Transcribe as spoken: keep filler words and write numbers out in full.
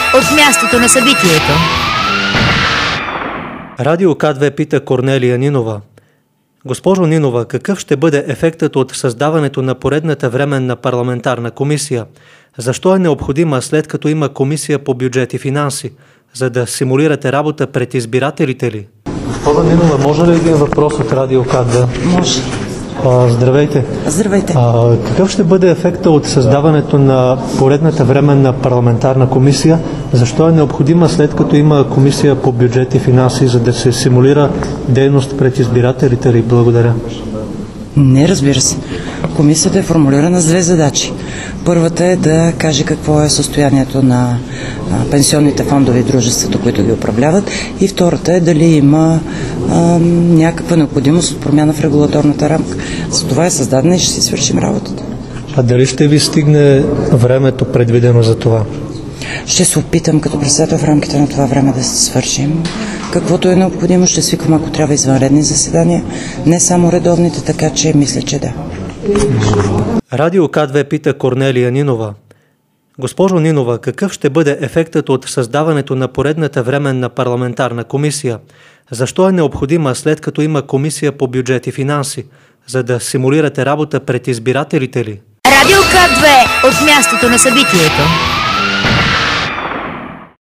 от мястото на събитието. Радио К две пита Корнелия Нинова. Госпожо Нинова, какъв ще бъде ефектът от създаването на поредната временна парламентарна комисия? Защо е необходима, след като има комисия по бюджет и финанси? За да симулирате работа пред избирателите ли? Госпожо Нинова, може ли един въпрос от Радио К две? Може. А, здравейте. Здравейте. А, какъв ще бъде ефектът от създаването на поредната временна парламентарна комисия? Защо е необходима, след като има комисия по бюджет и финанси, за да се симулира дейност пред избирателите ли? Благодаря. Не, разбира се. Комисията е формулирана с две задачи. Първата е да каже какво е състоянието на а, пенсионните фондови дружествата, които ги управляват, и втората е дали има а, някаква необходимост от промяна в регулаторната рамка. За това е създадена и ще си свършим работата. А дали ще ви стигне времето предвидено за това? Ще се опитам като председател в рамките на това време да се свършим. Каквото е необходимо, ще свикам, ако трябва, извънредни заседания, не само редовните, така че мисля, че да. Радио К две пита Корнелия Нинова. Госпожо Нинова, какъв ще бъде ефектът от създаването на поредната временна парламентарна комисия? Защо е необходима, след като има комисия по бюджет и финанси? За да симулирате работа пред избирателите ли? Радио К две от мястото на събитието.